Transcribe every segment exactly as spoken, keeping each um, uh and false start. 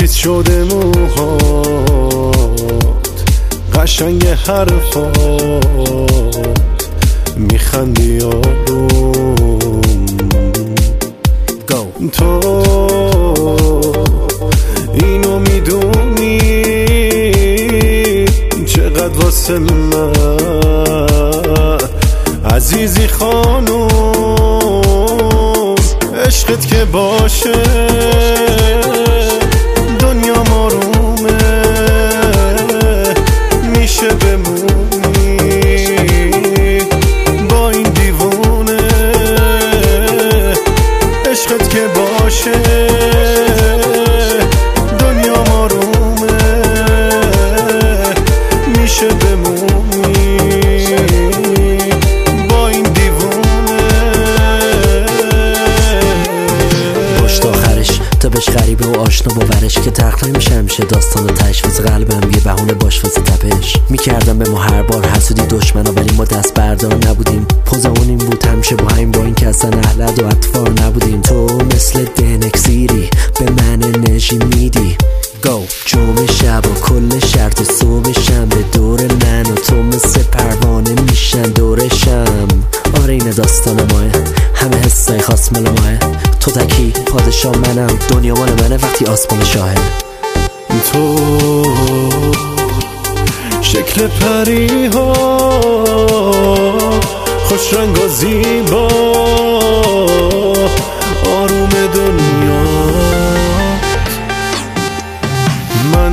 تیز شده موهات، قشنگ حرفات، میخندی آروم. تو اینو میدونی چقدر واسه من عزیزی خانوم. عشقت که باشه دنیا آرومه، میشه بمونی با این دیوونه. عشقت که باشه دنیا آرومه، میشه بمونی با این دیوونه. باش تا آخرش تا بهش غریبه و آشنا باورش که تخت نمیشه میشه داستان تشویز قلبم یه بهونه باش واسه تپش. میکردم به ما هر بار حسودی دشمنا، ولی ما دست بردار نبودیم. پوزمون این بود همیشه با همین، با این که اصلا اهلد و اطفار نبودیم. تو مثل دنکسیری به من انرژی میدی. گو جمعه شب و کل شرط صبح شنبه دور من و تو مثل پروانه میشن دورشم. آره این داستان ماه، همه حسای خاص مال ماه. تو تکی پادشاه منم، دنیا مال منه وقتی آسمان شاهه. تو شکل پری ها خوش رنگ و زیبا، آروم دنیا. من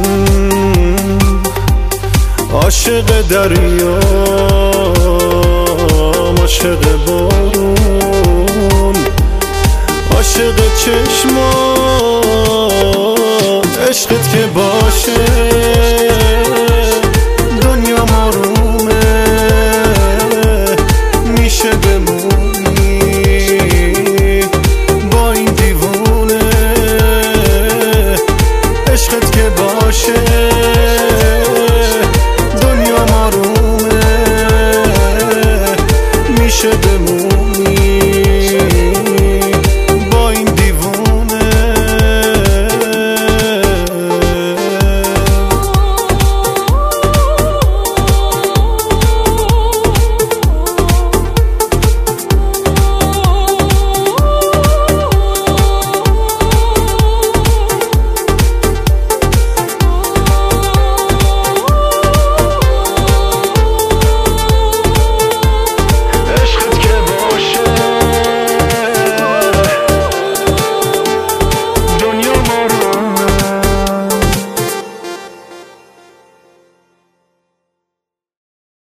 عاشق دریا، عاشق بارون، عاشق چشمان. عشقت که با